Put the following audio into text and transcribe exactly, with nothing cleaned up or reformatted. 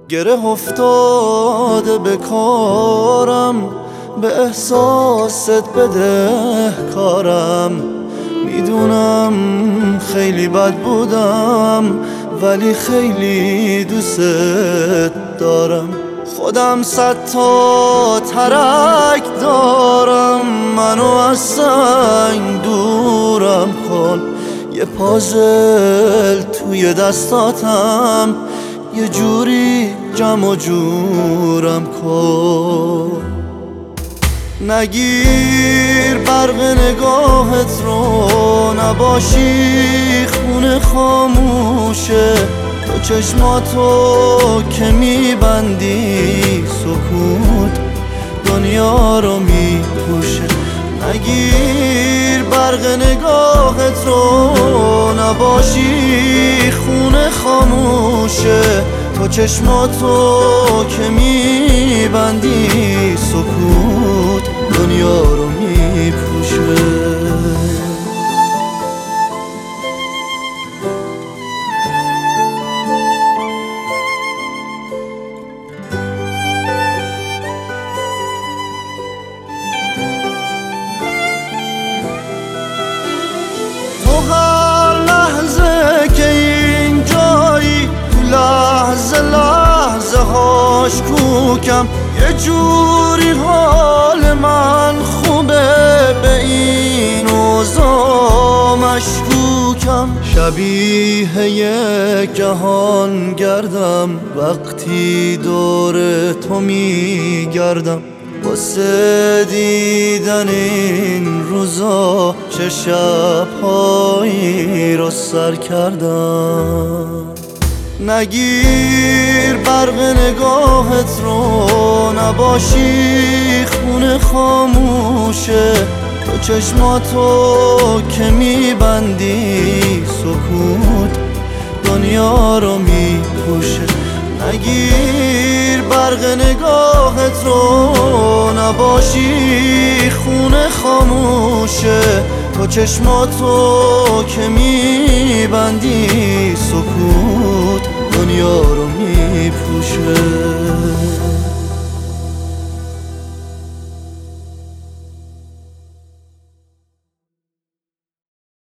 گره افتاده به کارم، به احساست بده کارم. میدونم خیلی بد بودم ولی خیلی دوست دارم. خودم صد تا ترک دارم، منو از سنگ دورم کن. یه پازل توی دستاتم، یه جوری جمع و جورم کن. نگیر برق نگاهت رو، نباشی خونه خاموشه. تو چشماتو که میبندی سکوت دنیا رو میپوشه. نگیر برق نگاهت رو، نباشی خونه خاموشه. تو چشماتو که میبندی سکوت دنیا رو میپوشه. لحظه لحظه هاش کوکم، یه جوری حال من خوبه، به این اوضاع مشکوکم. شبیه یک جهان گردم وقتی دور تو میگردم. واسه دیدن این روزا چه شبهایی رو سر کردم. نگیر برق نگاهت رو، نباشی خونه خاموشه. تو چشماتو که میبندی سکوت دنیا رو میپوشه. نگیر برق نگاهت رو، نباشی خونه خاموشه. تو چشماتو که میبندی سکوت